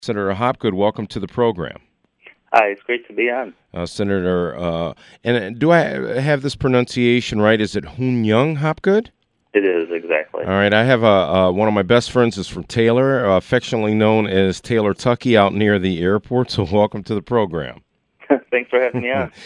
Senator Hopgood, welcome to the program. Hi, it's great to be on. Senator, and do I have this pronunciation right? Is it Hoon Young Hopgood? It is, exactly. All right, I have one of my best friends is from Taylor, affectionately known as Taylor Tucky, out near the airport. So welcome to the program. Thanks for having me on.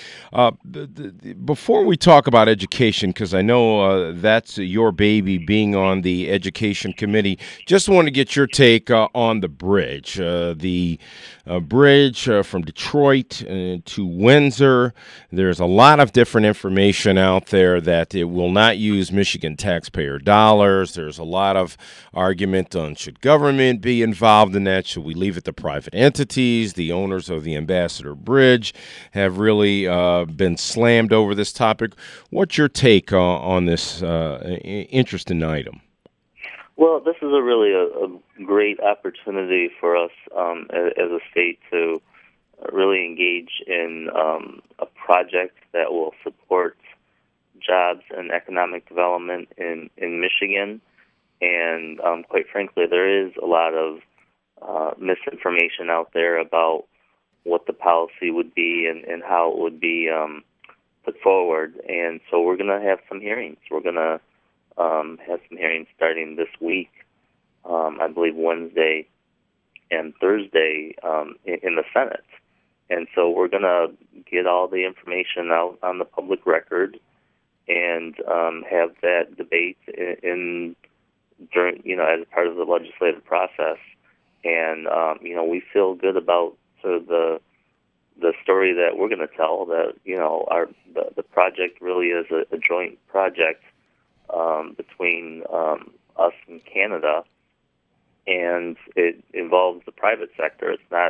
Before we talk about education, because I know that's your baby, being on the education committee, just want to get your take on the bridge. The bridge from Detroit to Windsor. There's a lot of different information out there that it will not use Michigan taxpayer dollars. There's a lot of argument on should government be involved in that? Should we leave it to private entities? The owners of the Ambassador Bridge have really been slammed over this topic. What's your take on this interesting item? Well, this is a great opportunity for us as a state to really engage in a project that will support jobs and economic development in Michigan. And quite frankly, there is a lot of misinformation out there about what the policy would be and how it would be put forward. And so we're going to have some hearings. We're going to have some hearings starting this week, I believe Wednesday and Thursday in the Senate. And so we're going to get all the information out on the public record and have that debate during, as part of the legislative process. And, we feel good about sort of the story that we're going to tell, that, the project really is a joint project between us and Canada, and it involves the private sector.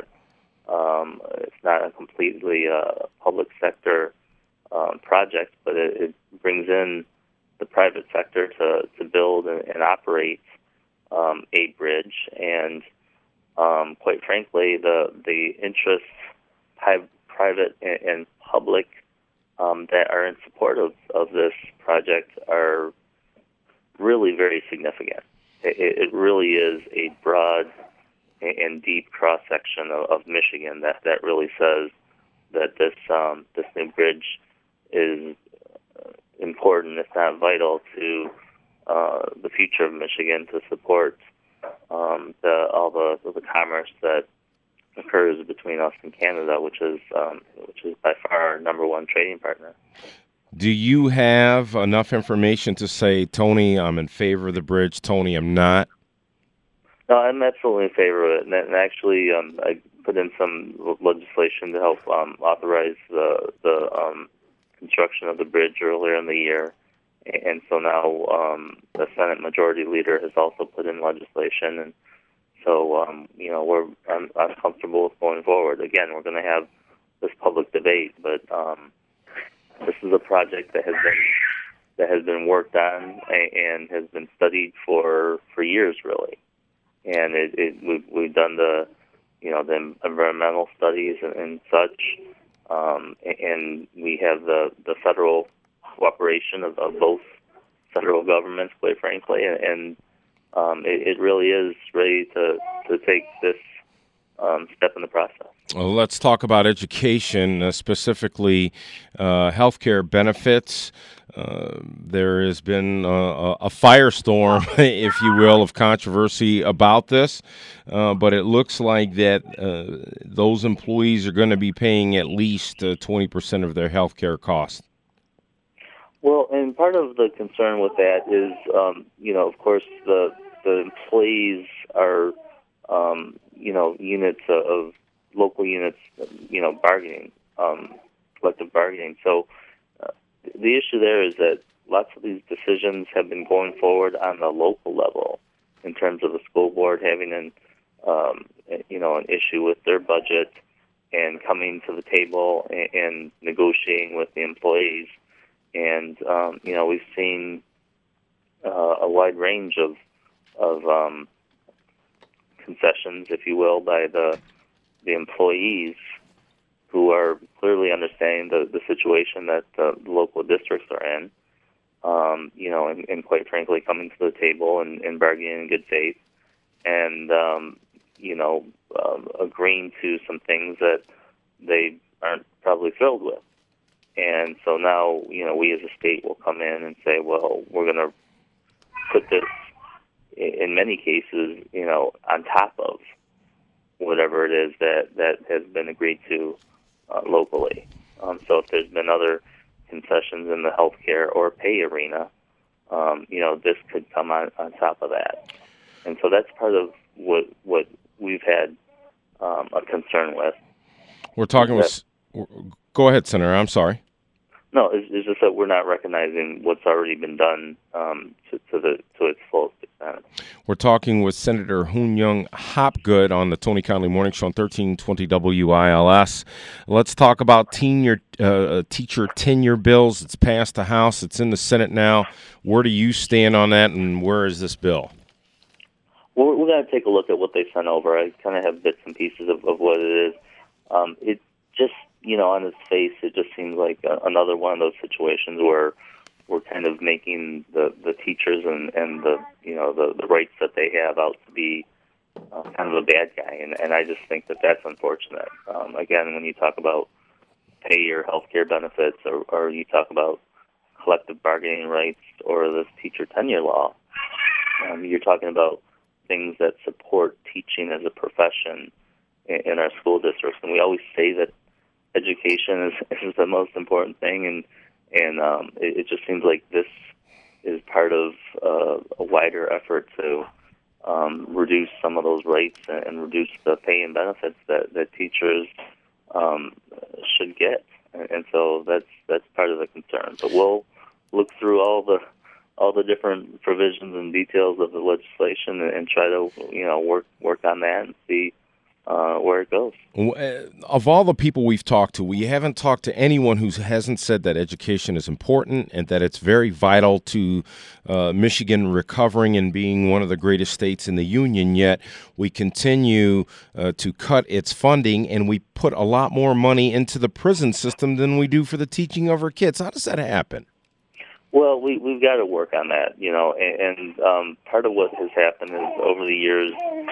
It's not a completely public sector project, but it brings in the private sector to build and operate a bridge. And quite frankly, the interests, private and public, that are in support of this project are really very significant. It really is a broad and deep cross section of Michigan that really says that this new bridge is important, if not vital, to the future of Michigan, to support all the commerce that occurs between us and Canada, which is by far our number one trading partner. Do you have enough information to say, Tony, I'm in favor of the bridge, Tony, I'm not? No, I'm absolutely in favor of it. And actually, I put in some legislation to help authorize the construction of the bridge earlier in the year. And so now the Senate Majority Leader has also put in legislation. And so, I'm comfortable with going forward. Again, we're going to have this public debate, but this is a project that has been worked on and has been studied for years, really. And we've done the environmental studies and such, and we have the federal cooperation of both federal governments, quite frankly, and it really is ready to take this step in the process. Well, let's talk about education, specifically healthcare benefits. There has been a firestorm, if you will, of controversy about this, but it looks like that those employees are going to be paying at least 20% of their healthcare costs. Well, and part of the concern with that is, of course, the employees are, units of local units, bargaining, collective bargaining. So the issue there is that lots of these decisions have been going forward on the local level in terms of the school board having an issue with their budget and coming to the table and negotiating with the employees. And, we've seen a wide range of concessions, if you will, by the employees who are clearly understanding the situation that the local districts are in, and quite frankly, coming to the table and bargaining in good faith. And, agreeing to some things that they aren't probably thrilled with. And so now, we as a state will come in and say, well, we're going to put this, in many cases, on top of whatever it is that has been agreed to locally. So if there's been other concessions in the healthcare or pay arena, this could come on top of that. And so that's part of what we've had a concern with. We're talking with... Go ahead, Senator. I'm sorry. No, it's just that we're not recognizing what's already been done to its fullest extent. We're talking with Senator Hoon Young Hopgood on the Tony Conley Morning Show on 1320 WILS. Let's talk about teacher tenure bills. It's passed the House. It's in the Senate now. Where do you stand on that, and where is this bill? Well, we're going to take a look at what they sent over. I kind of have bits and pieces of what it is. It just, on its face, it just seems like another one of those situations where we're kind of making the teachers and the rights that they have out to be kind of a bad guy, and I just think that that's unfortunate. Again, when you talk about pay or health care benefits, or you talk about collective bargaining rights or this teacher tenure law, you're talking about things that support teaching as a profession in our school districts, and we always say that education is the most important thing, and it just seems like this is part of a wider effort to reduce some of those rights and reduce the pay and benefits that teachers should get, and so that's part of the concern. But we'll look through all the different provisions and details of the legislation and try to work on that and see where it goes. Of all the people we've talked to, we haven't talked to anyone who hasn't said that education is important and that it's very vital to Michigan recovering and being one of the greatest states in the union, yet we continue to cut its funding, and we put a lot more money into the prison system than we do for the teaching of our kids. How does that happen? Well, we've got to work on that, and part of what has happened is over the years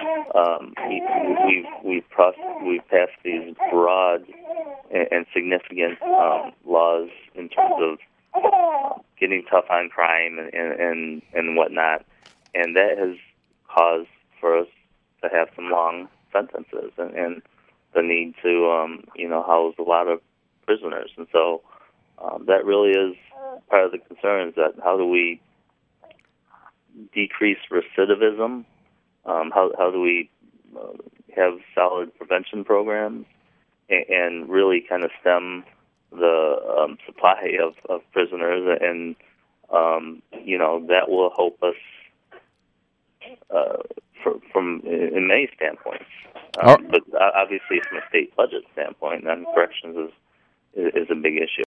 we've passed these broad and significant laws in terms of getting tough on crime and whatnot, and that has caused for us to have some long sentences and the need to house a lot of prisoners, and so that really is part of the concern, is that how do we decrease recidivism? How do we have solid prevention programs and really kind of stem the supply of prisoners, and that will help us from in many standpoints. But obviously, from a state budget standpoint, corrections is a big issue.